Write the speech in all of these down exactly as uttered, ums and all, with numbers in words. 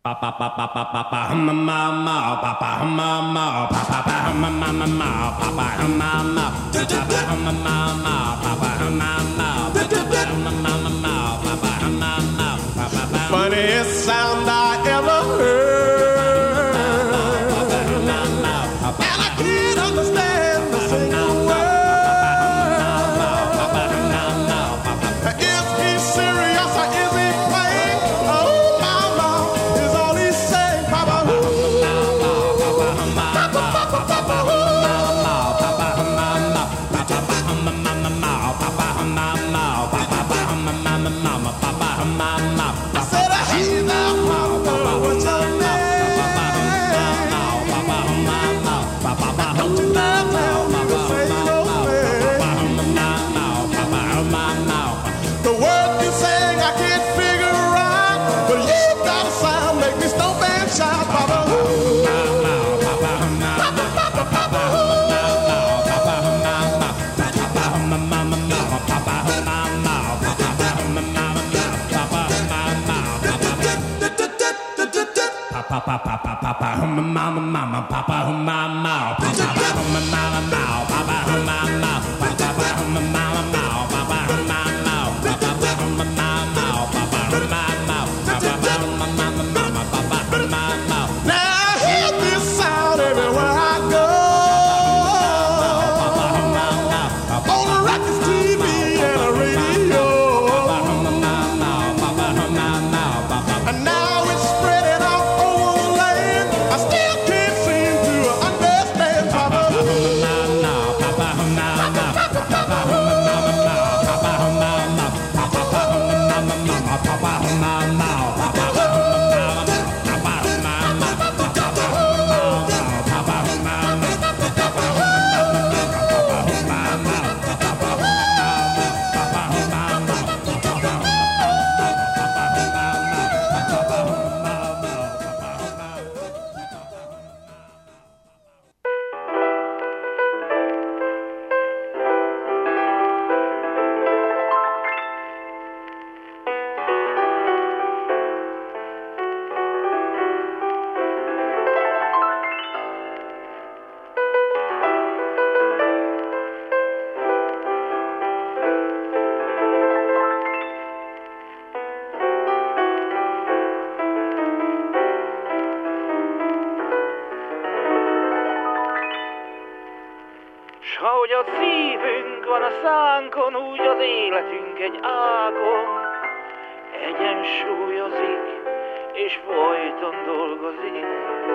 Funniest sound I ever heard, and I can't understand the single word. Is he serious or is he playing? Oh, mama, is all he's saying, Papa? Papa, papa, papa, hum, mama, mama, papa, hum, mama, papa, hum, mama, mama, papa, hum, mama, papa, hum, mama, mama, papa, hum, mama, papa, hum, mama, papa, hum, mama, papa, hum, mama, mama, papa, hum, mama. Now I hear this sound everywhere I go. On the records, T V, and the radio. And now it's spreading out over the land. I still can't seem to understand, Papa. S ahogy a szívünk van a szánkon, úgy az életünk egy ágon egyensúlyozik, és folyton dolgozik.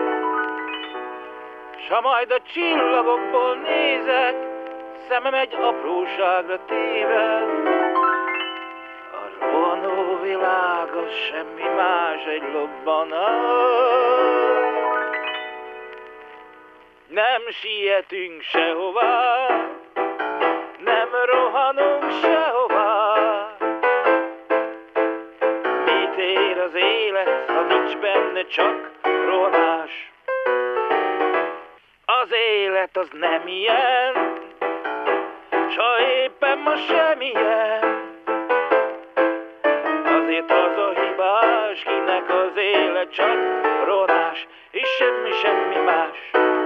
S ha majd a csillagokból nézek, szemem egy apróságra téved, a rohanó világ az semmi más, egy lobbanás. Nem sietünk sehová, nem rohanunk sehová. Mit ér az élet, ha nincs benne csak rohanás? Az élet az nem ilyen, s ha éppen ma semmilyen. Azért az a hibás, kinek az élet csak rohanás, és semmi, semmi más.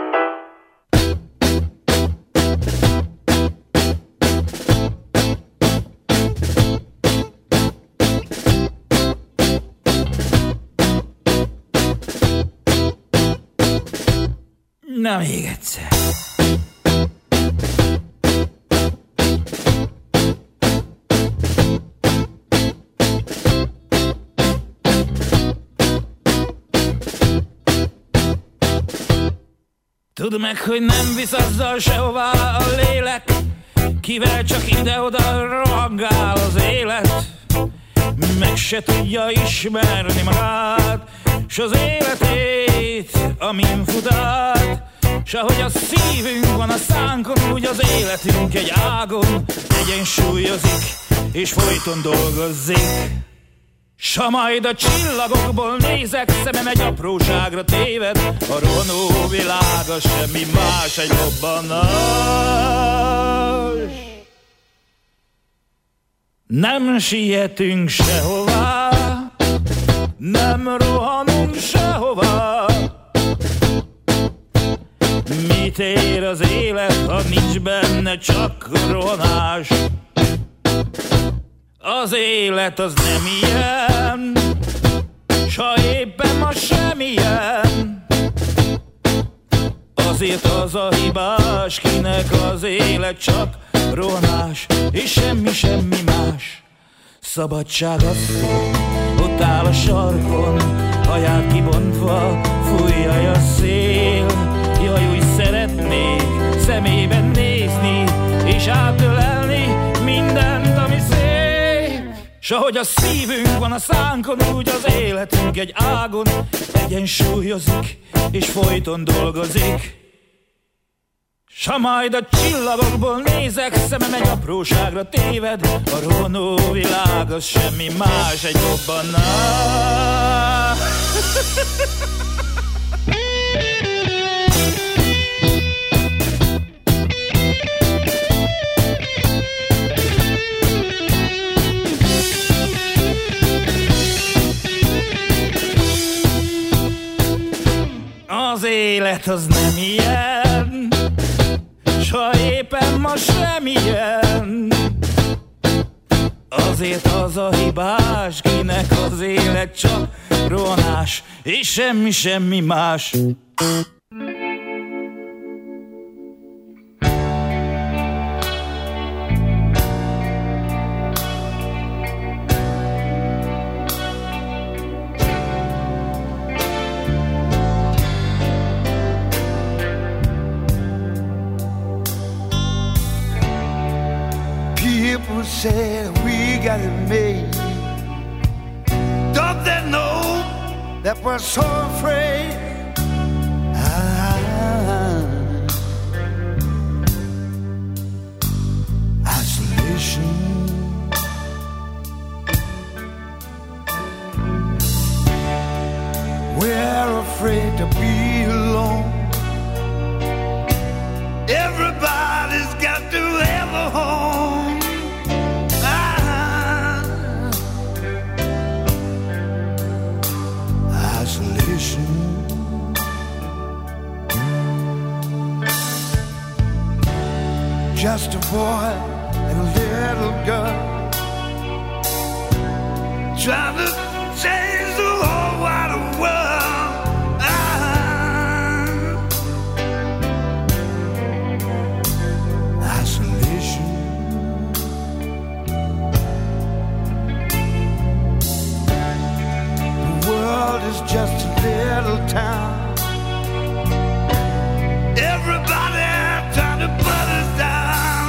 Na még egyszer. Tudd meg, hogy nem visz azzal sehová a lélek, kivel csak ide-oda rohangál az élet. Meg se tudja ismerni magát, s az életét, amin fut át. S ahogy a szívünk van a szánkon, úgy az életünk egy ágon egyensúlyozik, és folyton dolgozik. S ha majd a csillagokból nézek, szemem egy apróságra téved, a rohanó világa semmi más, egy lobbanás. Nem sietünk sehová, nem rohanunk sehova. Mit ér az élet, ha nincs benne csak rohanás? Az élet az nem ilyen, s ha éppen ma semmilyen. Azért az a hibás, kinek az élet csak rohanás, és semmi, semmi más. Szabadság az, ott áll a sarkon, haját kibontva, fújja a szél. Jaj, úgy szeretnék szemében nézni, és átölelni mindent, ami szép. S ahogy a szívünk van a szánkon, úgy az életünk egy ágon egyensúlyozik, és folyton dolgozik. S ha majd a csillagokból nézek, szemem egy apróságra téved, a rohanó világ az semmi más, egy robbanás. Az élet az nem ilyen, s ha éppen ma semmilyen. Azért az a hibás, kinek az élet csak rohanás, és semmi, semmi más. People say we got it made. Don't they know that we're so afraid? Ah, isolation. We're afraid to be alone. Everybody's got to have a home. Just a boy and a little girl trying to change the whole wide world. Ah, isolation. The world is just a little town. Everybody trying to put us down.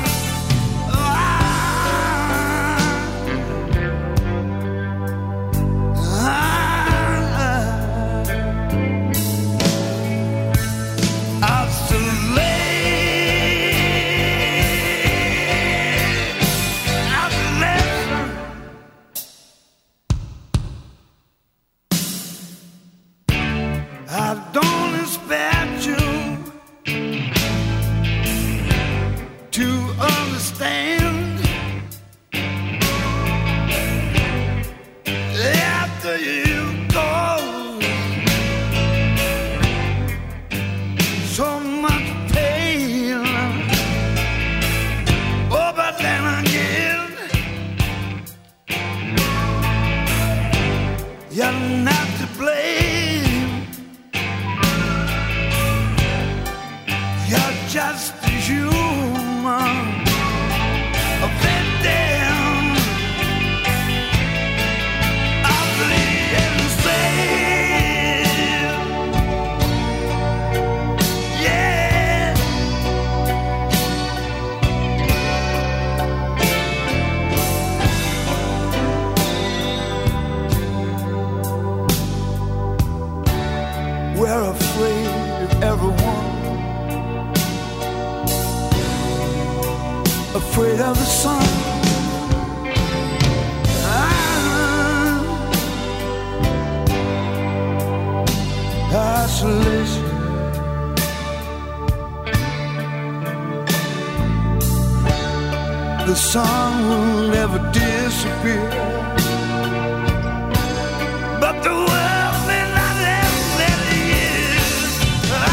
Afraid of the sun. Ah, isolation. The sun will never disappear, but The world may not have many years. Ah.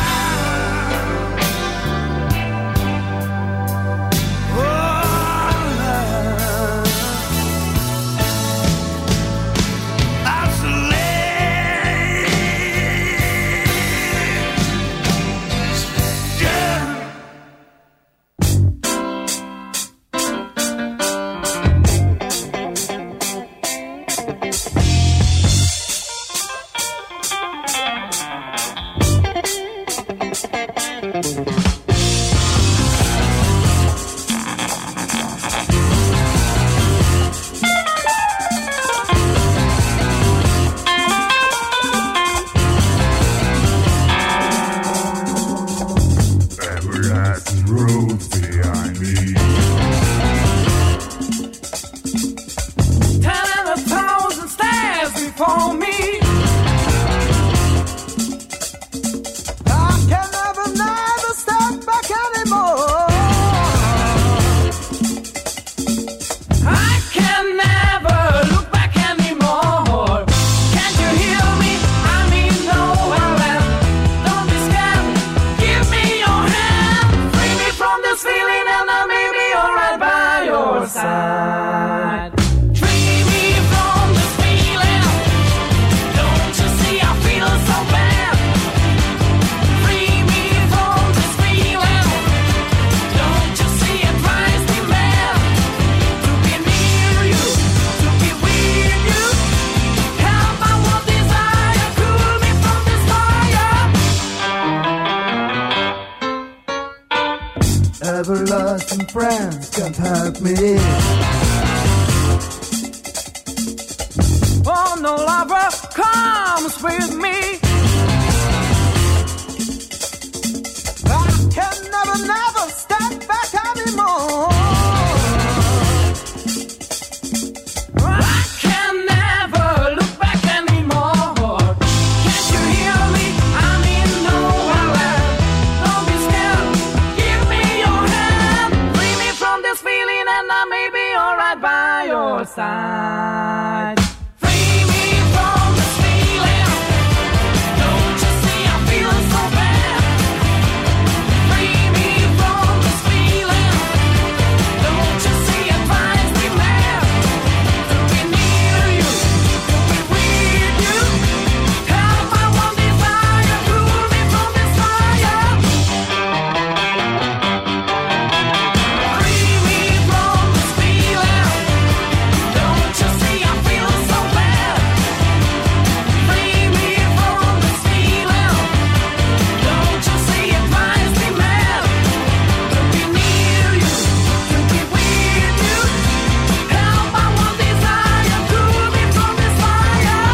Everlasting friends can't help me. Oh, no lover comes with me. I can never, never step back anymore. I can never look back anymore. Can't you hear me? I'm in nowhere land. Don't be scared. Give me your hand. Free me from this feeling and I may be alright by your side. Free me from this feeling. Don't you see I feel so bad? Free me from this feeling. Don't you see it drives me mad? To be near you, to be with you. Help my one desire, cool me from this fire. Free me from this feeling. Don't you see I feel so bad? Free me from this feeling. Don't you see it drives me mad? To be near you, to be with you. Help my one desire, cool me from this fire.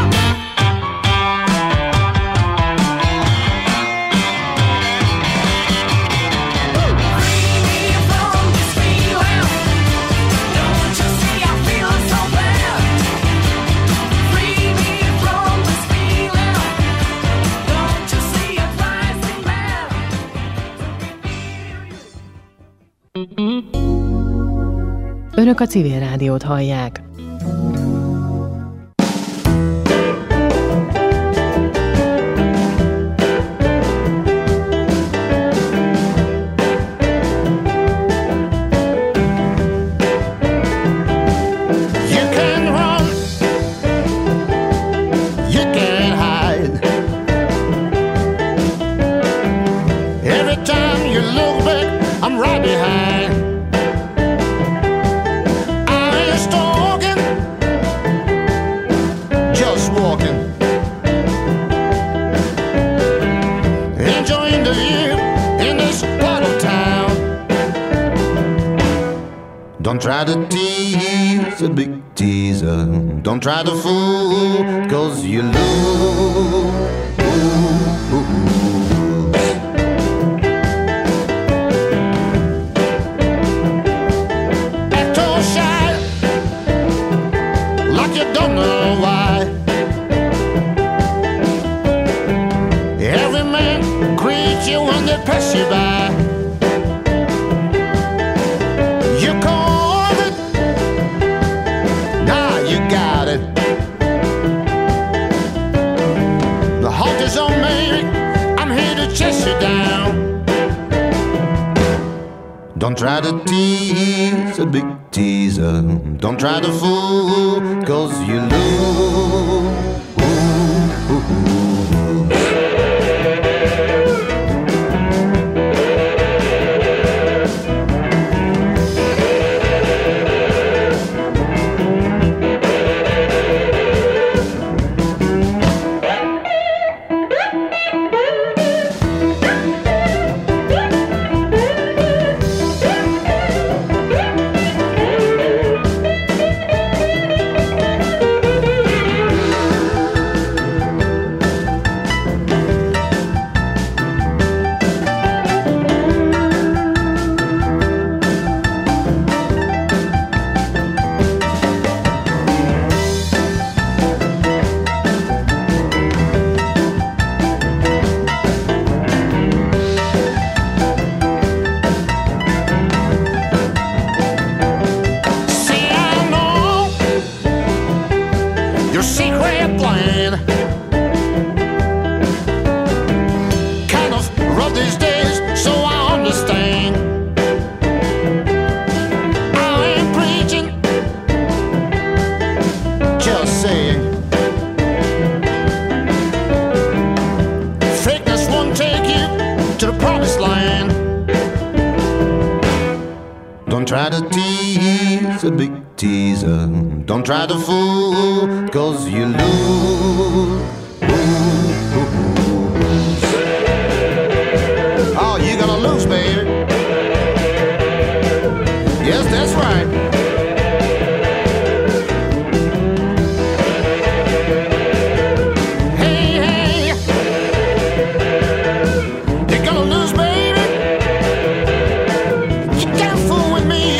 Free me from this feeling. Don't you see I feel so bad? Free me from this feeling. Don't you see it drives me mad? Önök a Civil Rádiót hallják. You can run, you can hide. Every time you look back, I'm right behind. I ain't stalking, just walking, enjoying the view in this part of town. Don't try to tease a big teaser. Don't try to fool, cause you lose. Act all shy, like you don't know why. Every man greets you when they pass you by. You called it, now you got it. halter's on, baby. I'm here to chase you down. Don't try to tease a big teaser. Don't try to fool, cause you lose. Don't try to fool, cause you lose. Oh, you're gonna lose, baby. Yes, that's right. Hey, hey, you're gonna lose, baby. You can't fool with me.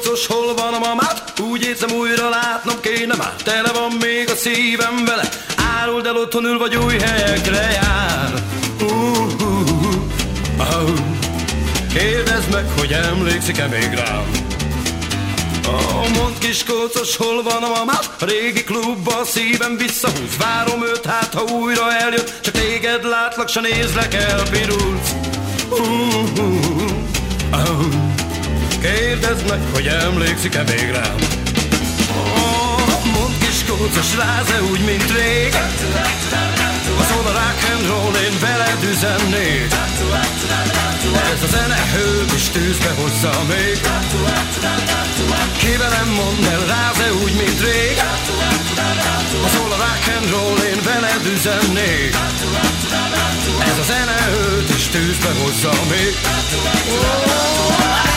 kócos, hol van a mamát? Úgy érzem, újra látnom kéne már. Tele van még a szívem vele. Áruld el, otthon ül, vagy új helyekre jár. uh, uh, uh, uh. Kérdezd meg, hogy emlékszik-e még rám. Oh, mondd kis kócos, hol van a mamát? A régi klubba a szívem visszahúz. Várom őt, hát ha újra eljött. Csak téged látlak, s nézlek, elpirulsz. uh, uh, uh, uh. Kérdezd meg, hogy emlékszik-e még rám. Oh, mondd kis kócos, ráz-e úgy, mint rég? Szól a rock and roll, én veled üzennék. Ez a zene hőt is tűzbe hozza még. Ki velem mondd el, ráz-e úgy, mint rég? Szól a rock and roll, én veled üzennék. Ez a zene hőt is tűzbe hozza még. Oh.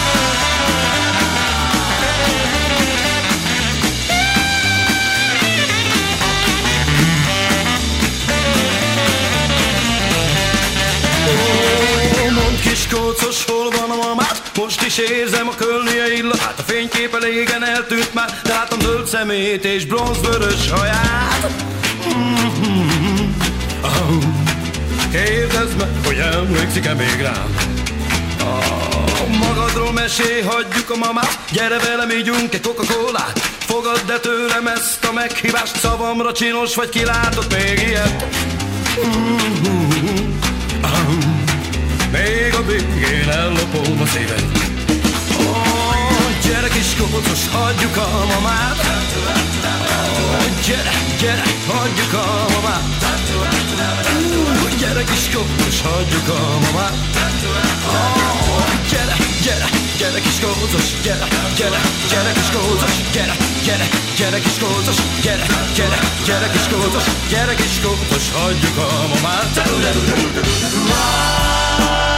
Kis kócos, hol van a mamát? Most is érzem a kölnie illatát. A fényképe régen eltűnt már, de látom zöld szemét és bronzvörös haját. Mm-hmm. Oh. Kérdezd meg, hogy emlékszik-e még rám. Oh. Magadról mesélj, hagyjuk a mamát. Gyere velem, ígyunk egy Coca-Colát. Fogadd el tőlem ezt a meghívást. Szavamra csinos vagy, ki látott még ilyet? Mm-hmm. Oh. Még a végén ellopom a szíved. Oh, gyere kis kócos, hagyjuk a mamát. Oh, gyere, gyere, hagyjuk a mamát. Uh, gyere kis kócos, hagyjuk a mamát. Oh, gyere, gyere, gyere kis kócos, gyere, gyere, gyere kis kócos, gyere, gyere, gyere kis kócos, gyere, gyere, gyere kis kócos, gyere kis kócos, hagyjuk a mamát.